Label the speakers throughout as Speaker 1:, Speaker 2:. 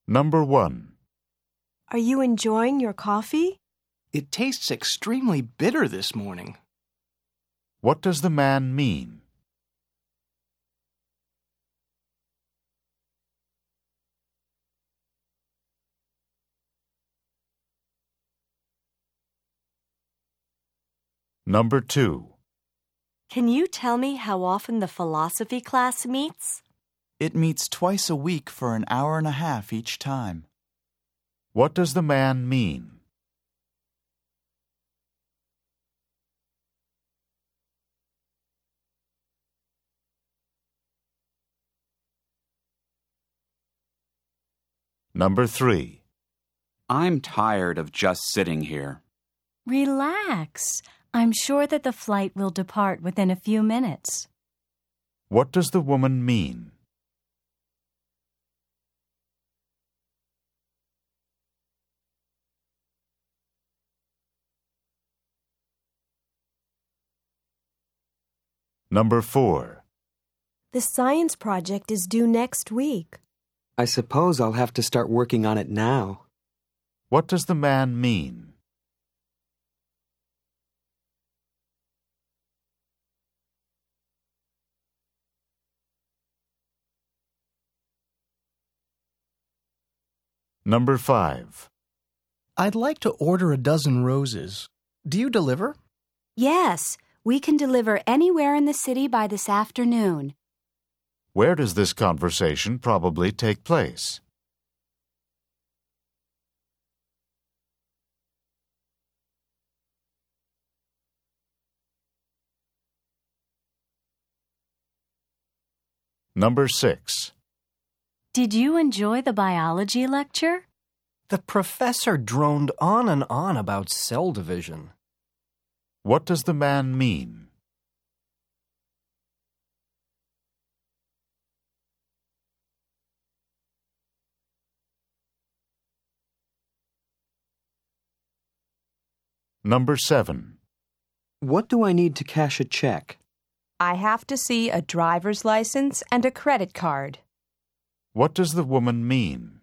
Speaker 1: Number 1.
Speaker 2: Are you enjoying your coffee?
Speaker 3: It tastes extremely bitter this morning.
Speaker 1: What does the man mean? Number 2.
Speaker 4: Can you tell me how often the philosophy class meets?
Speaker 5: It meets twice a week for an hour and a half each time.
Speaker 1: What does the man mean? Number 3.
Speaker 6: I'm tired of just sitting here.
Speaker 4: Relax. I'm sure that the flight will depart within a few minutes.
Speaker 1: What does the woman mean? Number 4.
Speaker 2: The science project is due next week.
Speaker 7: I suppose I'll have to start working on it now.
Speaker 1: What does the man mean? Number 5.
Speaker 3: I'd like to order a dozen roses. Do you deliver?
Speaker 8: Yes, we can deliver anywhere in the city by this afternoon.
Speaker 1: Where does this conversation probably take place? Number 6.
Speaker 4: Did you enjoy the biology lecture?
Speaker 3: The professor droned on and on about cell division.
Speaker 1: What does the man mean? Number 7.
Speaker 7: What do I need to cash a check?
Speaker 9: I have to see a driver's license and a credit card.
Speaker 1: What does the woman mean?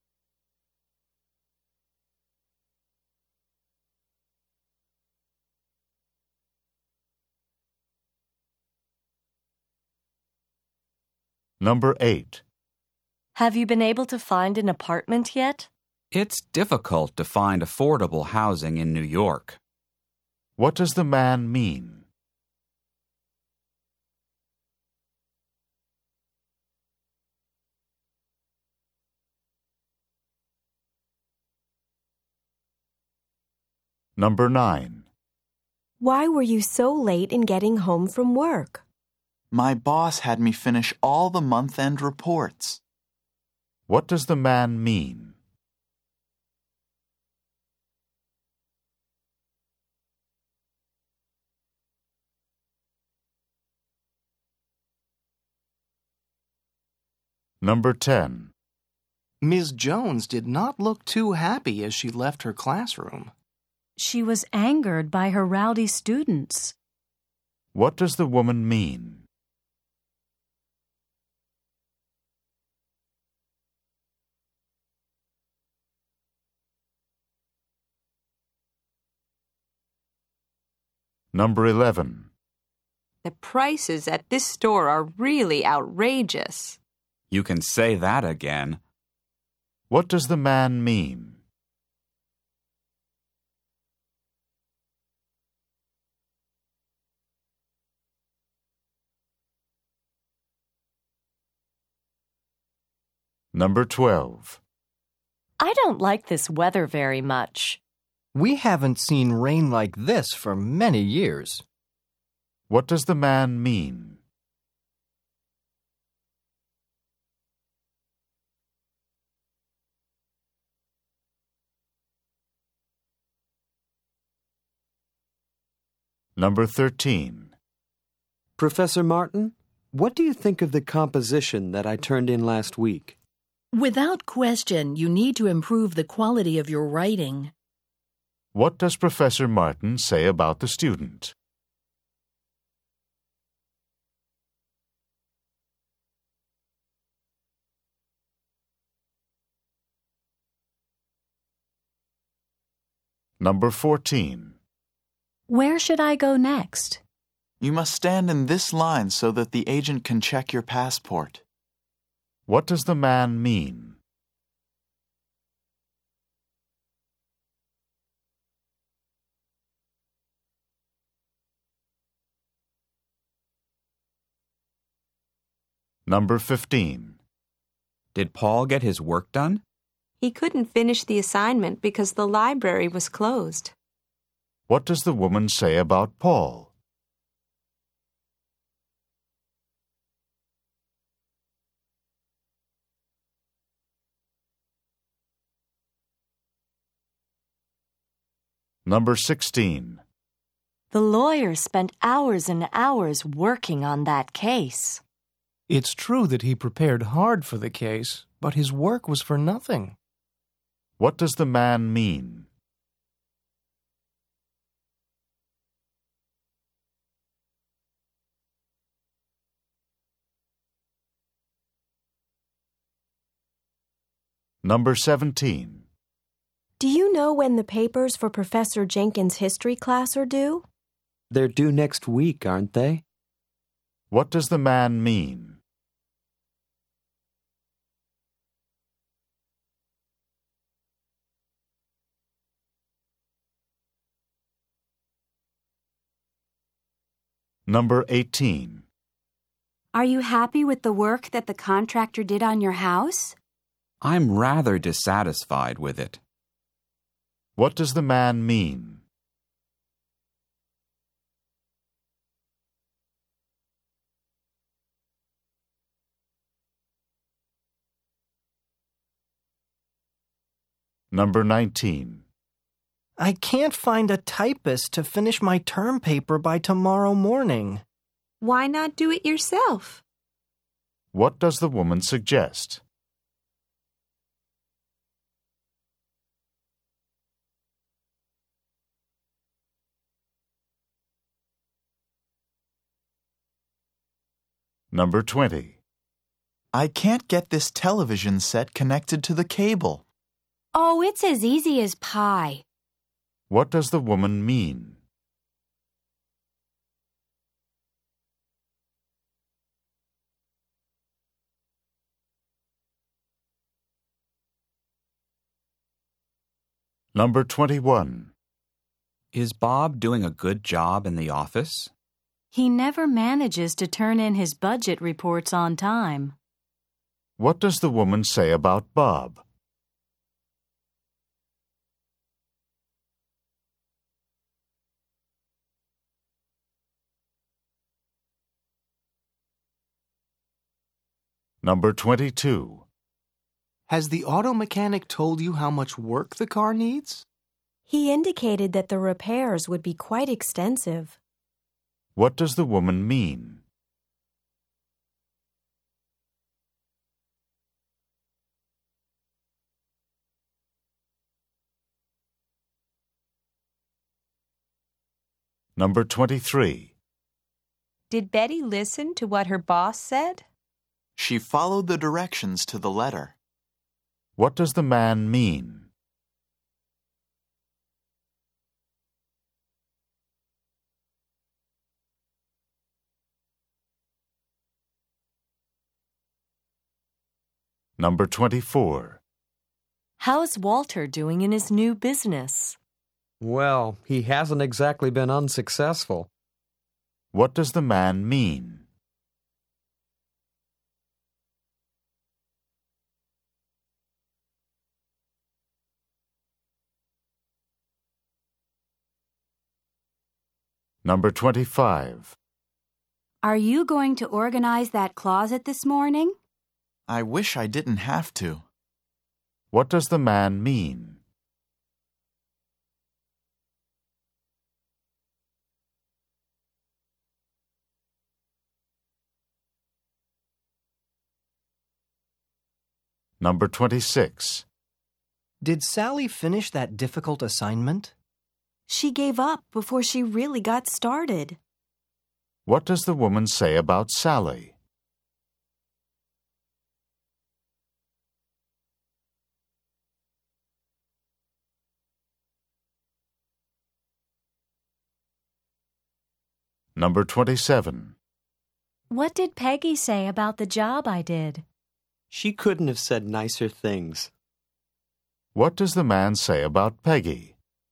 Speaker 1: Number 8.
Speaker 4: Have you been able to find an apartment yet?
Speaker 6: It's difficult to find affordable housing in New York.
Speaker 1: What does the man mean? Number 9.
Speaker 2: Why were you so late in getting home from work?
Speaker 5: My boss had me finish all the month-end reports.
Speaker 1: What does the man mean? Number 10.
Speaker 3: Ms. Jones did not look too happy as she left her classroom.
Speaker 4: She was angered by her rowdy students.
Speaker 1: What does the woman mean? Number 11.
Speaker 9: The prices at this store are really outrageous.
Speaker 6: You can say that again.
Speaker 1: What does the man mean? Number 12.
Speaker 4: I don't like this weather very much.
Speaker 3: We haven't seen rain like this for many years.
Speaker 1: What does the man mean? Number 13.
Speaker 7: Professor Martin, what do you think of the composition that I turned in last week?
Speaker 10: Without question, you need to improve the quality of your writing.
Speaker 1: What does Professor Martin say about the student? Number 14.
Speaker 4: Where should I go next?
Speaker 5: You must stand in this line so that the agent can check your passport.
Speaker 1: What does the man mean? Number 15.
Speaker 6: Did Paul get his work done?
Speaker 9: He couldn't finish the assignment because the library was closed.
Speaker 1: What does the woman say about Paul? Number 16.
Speaker 2: The lawyer spent hours and hours working on that case.
Speaker 3: It's true that he prepared hard for the case, but his work was for nothing.
Speaker 1: What does the man mean? Number 17.
Speaker 2: Do you know when the papers for Professor Jenkins' history class are due?
Speaker 7: They're due next week, aren't they?
Speaker 1: What does the man mean? Number 18.
Speaker 8: Are you happy with the work that the contractor did on your house?
Speaker 6: I'm rather dissatisfied with it.
Speaker 1: What does the man mean? Number 19.
Speaker 3: I can't find a typist to finish my term paper by tomorrow morning.
Speaker 9: Why not do it yourself?
Speaker 1: What does the woman suggest? Number 20.
Speaker 5: I can't get this television set connected to the cable.
Speaker 8: Oh, it's as easy as pie.
Speaker 1: What does the woman mean? Number 21.
Speaker 6: Is Bob doing a good job in the office?
Speaker 4: He never manages to turn in his budget reports on time.
Speaker 1: What does the woman say about Bob? Number 22.
Speaker 3: Has the auto mechanic told you how much work the car needs?
Speaker 2: He indicated that the repairs would be quite extensive.
Speaker 1: What does the woman mean? Number 23.
Speaker 9: Did Betty listen to what her boss said?
Speaker 5: She followed the directions to the letter.
Speaker 1: What does the man mean? Number 24.
Speaker 2: How's Walter doing in his new business?
Speaker 7: Well, he hasn't exactly been unsuccessful.
Speaker 1: What does the man mean? Number 25.
Speaker 8: Are you going to organize that closet this morning?
Speaker 5: I wish I didn't have to.
Speaker 1: What does the man mean? Number 26.
Speaker 3: Did Sally finish that difficult assignment?
Speaker 2: She gave up before she really got started.
Speaker 1: What does the woman say about Sally? Number 27.
Speaker 4: What did Peggy say about the job I did?
Speaker 7: She couldn't have said nicer things.
Speaker 1: What does the man say about Peggy?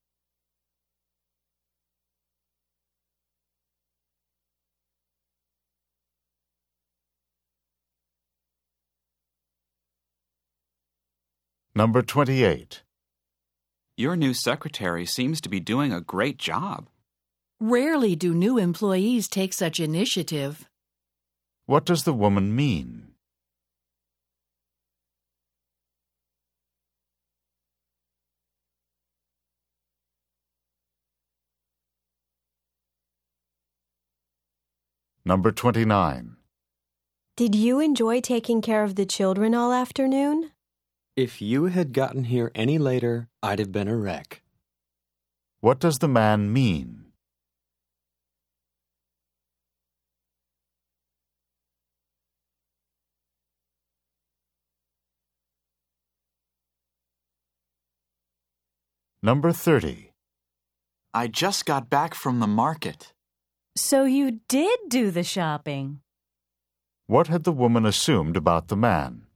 Speaker 1: Number 28.
Speaker 6: Your new secretary seems to be doing a great job.
Speaker 10: Rarely do new employees take such initiative.
Speaker 1: What does the woman mean? Number 29.
Speaker 2: Did you enjoy taking care of the children all afternoon?
Speaker 7: If you had gotten here any later, I'd have been a wreck.
Speaker 1: What does the man mean? Number 30.
Speaker 5: I just got back from the market.
Speaker 4: So you did do the shopping.
Speaker 1: What had the woman assumed about the man?